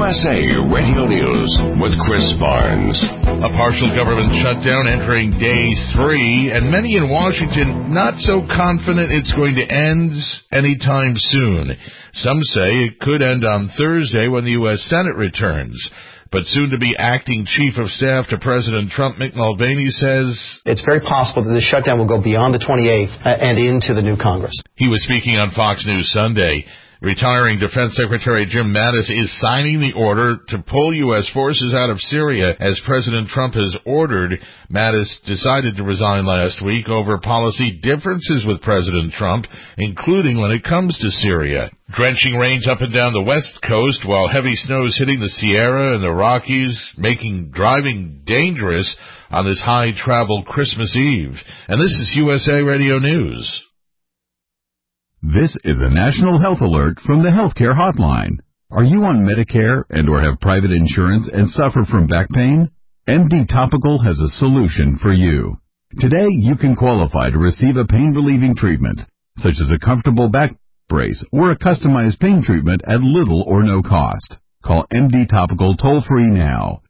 USA Radio News with Chris Barnes. A partial government shutdown entering day 3, and many in Washington not so confident it's going to end anytime soon. Some say it could end on Thursday when the U.S. Senate returns. But soon-to-be acting Chief of Staff to President Trump, Mick Mulvaney, says it's very possible that this shutdown will go beyond the 28th and into the new Congress. He was speaking on Fox News Sunday. Retiring Defense Secretary Jim Mattis is signing the order to pull U.S. forces out of Syria as President Trump has ordered. Mattis decided to resign last week over policy differences with President Trump, including when it comes to Syria. Drenching rains up and down the west coast, while heavy snows hitting the Sierra and the Rockies, making driving dangerous on this high-travel Christmas Eve. And this is USA Radio News. This is a national health alert from the Healthcare Hotline. Are you on Medicare and or have private insurance and suffer from back pain? MD Topical has a solution for you. Today, you can qualify to receive a pain-relieving treatment, such as a comfortable back brace or a customized pain treatment at little or no cost. Call MD Topical toll-free now,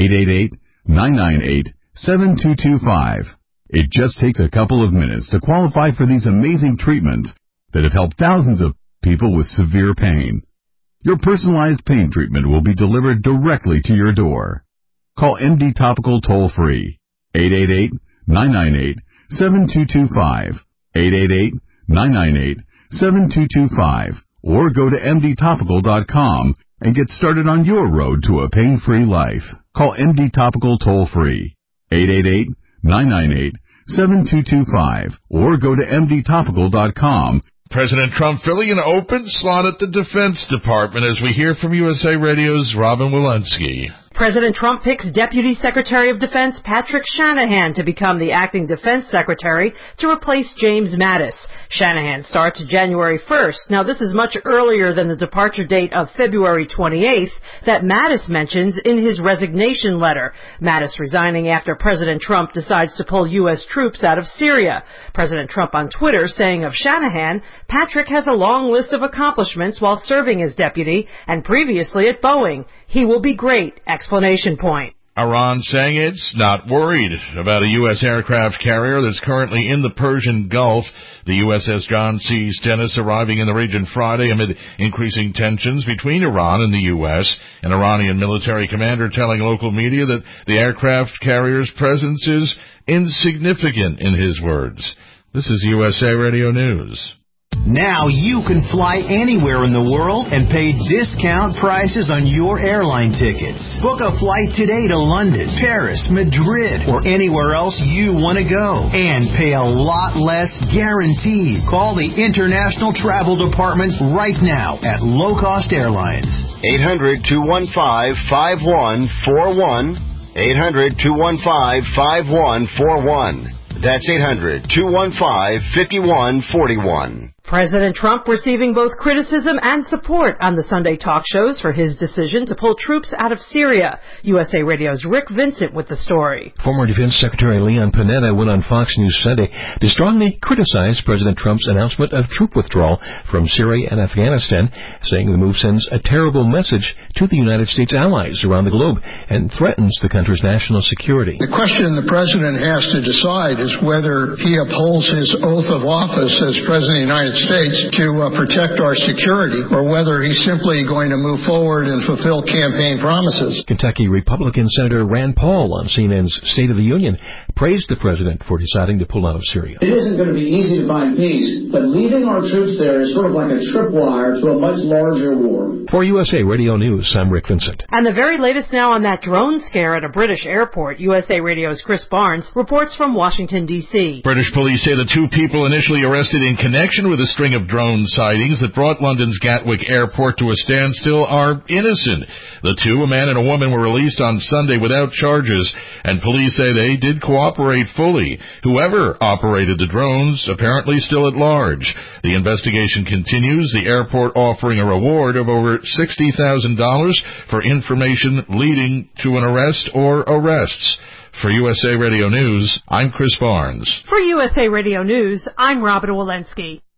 888-998-7225. It just takes a couple of minutes to qualify for these amazing treatments that have helped thousands of people with severe pain. Your personalized pain treatment will be delivered directly to your door. Call MD Topical toll-free, 888-998-7225, 888-998-7225, or go to mdtopical.com and get started on your road to a pain-free life. Call MD Topical toll-free, 888-998-7225, or go to mdtopical.com. President Trump filling an open slot at the Defense Department as we hear from USA Radio's Robin Walensky. President Trump picks Deputy Secretary of Defense Patrick Shanahan to become the acting Defense Secretary to replace James Mattis. Shanahan starts January 1st. Now, this is much earlier than the departure date of February 28th that Mattis mentions in his resignation letter. Mattis resigning after President Trump decides to pull U.S. troops out of Syria. President Trump on Twitter saying of Shanahan, Patrick has a long list of accomplishments while serving as deputy and previously at Boeing. He will be great! Exclamation point. Iran saying it's not worried about a U.S. aircraft carrier that's currently in the Persian Gulf. The USS John C. Stennis arriving in the region Friday amid increasing tensions between Iran and the U.S. An Iranian military commander telling local media that the aircraft carrier's presence is insignificant, in his words. This is USA Radio News. Now you can fly anywhere in the world and pay discount prices on your airline tickets. Book a flight today to London, Paris, Madrid, or anywhere else you want to go. And pay a lot less guaranteed. Call the International Travel Department right now at Low Cost Airlines. 800-215-5141. 800-215-5141. That's 800-215-5141. President Trump receiving both criticism and support on the Sunday talk shows for his decision to pull troops out of Syria. USA Radio's Rick Vincent with the story. Former Defense Secretary Leon Panetta went on Fox News Sunday to strongly criticize President Trump's announcement of troop withdrawal from Syria and Afghanistan, saying the move sends a terrible message to the United States allies around the globe and threatens the country's national security. The question the president has to decide is whether he upholds his oath of office as President of the United States to protect our security, or whether he's simply going to move forward and fulfill campaign promises. Kentucky Republican Senator Rand Paul on CNN's State of the Union praised the president for deciding to pull out of Syria. It isn't going to be easy to find peace, but leaving our troops there is sort of like a tripwire to a much larger war. For USA Radio News, I'm Rick Vincent. And the very latest now on that drone scare at a British airport, USA Radio's Chris Barnes reports from Washington, D.C. British police say the two people initially arrested in connection with a string of drone sightings that brought London's Gatwick Airport to a standstill are innocent. The two, a man and a woman, were released on Sunday without charges, and police say they did cooperate fully. Whoever operated the drones apparently still at large. The investigation continues, the airport offering a reward of over $60,000 for information leading to an arrest or arrests. For USA Radio News, I'm Chris Barnes. For USA Radio News, I'm Robin Walensky.